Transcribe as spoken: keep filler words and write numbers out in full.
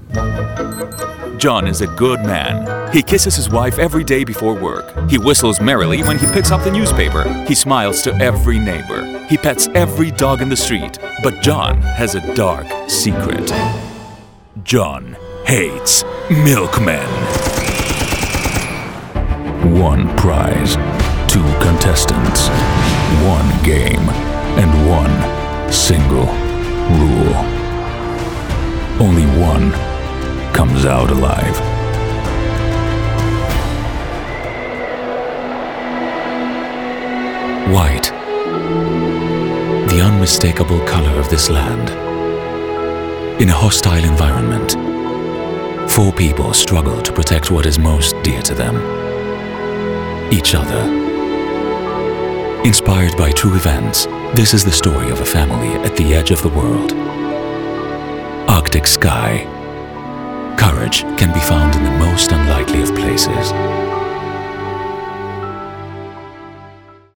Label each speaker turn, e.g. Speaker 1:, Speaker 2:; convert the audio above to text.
Speaker 1: John is a good man. He kisses his wife every day before work. He whistles merrily when he picks up the newspaper. He smiles to every neighbor. He pets every dog in the street. But John has a dark secret. John hates milkmen. One prize, two contestants, one game, and one single rule. Only one comes out alive. White, the unmistakable color of this land. In a hostile environment, four people struggle to protect what is most dear to them: each other. Inspired by true events, this is the story of a family at the edge of the world. Arctic Sky. Courage can be found in the most unlikely